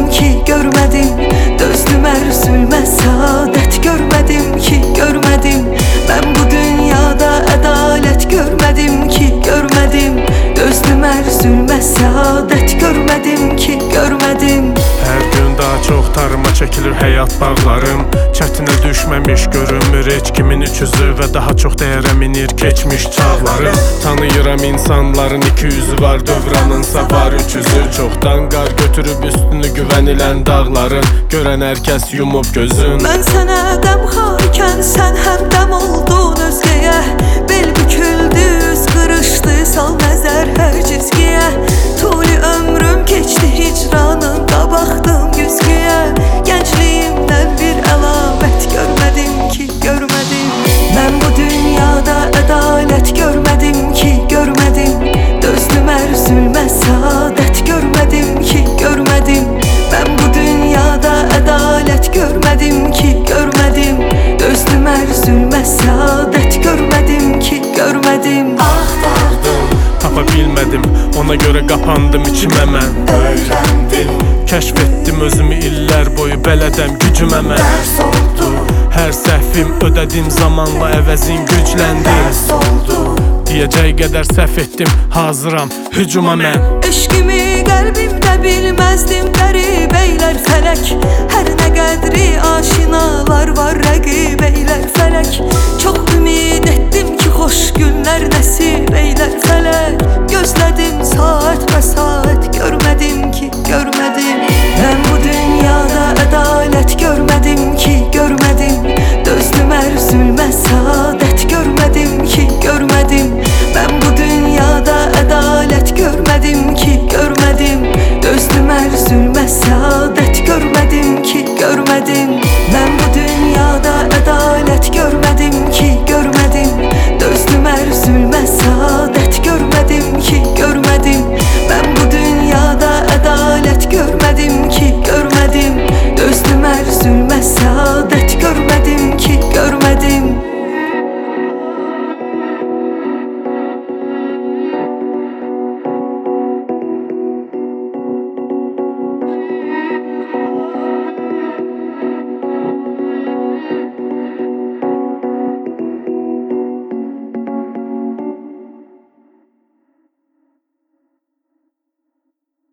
ki görmədim, dözdüm ərzülmə saadət görmədim ki görmədim. Mən bu dünyada ədalət görmədim ki görmədim, dözdüm ərzülmə saadət görmədim ki görmədim. Hər gün daha çox tarıma çəkilir həyat bağlarım. Çətinə düşməmiş görünmür heç kimin üçüzü və daha çox dəyərə minir keçmiş çağlarım. Tanıyıram insanların iki yüzü var, dövranınsa var üç yüzü. Çoxdan qar götürüb üstünü güvənilən dağların, görən hər kəs yumub gözün. Mən sənə qəmxar ikən sən həmdəm oldun özgəyə. Bel büküldü, üz qırışdı, sal nəzər hər cizgiyə. Tuli ömrüm keçdi hicranında, baxdım güzgüyə. Gəncliyimdən bir əlamət görmədim ki görmədim. Mən bu dünyada ədalət görmədim ki görmədim, dözdüm ərzülmə saadət görmədim ki görmədim. Mən bu dünyada ədalət görmədim ki görmədim, dözdüm ərzülmə saadət görmədim ki görmədim. Axtardım, tapa bilmədim, ona görə qapandım içimə mən. Öyrəndim, kəşf etdim özümü illər boyu, bələdəm gücümə mən. dərs oldu, hər səhvim ödədim zamanla, əvəzin gücləndim. dərs oldu. Deyəcək qədər səhv etdim, hazıram hücuma mən. Eşqimi qəlbimdə bilməzdim qəribeylər fələk. Hər nə qədri aşinalar var rəqibeylər fələk. Çox ümid etdim ki xoş günlər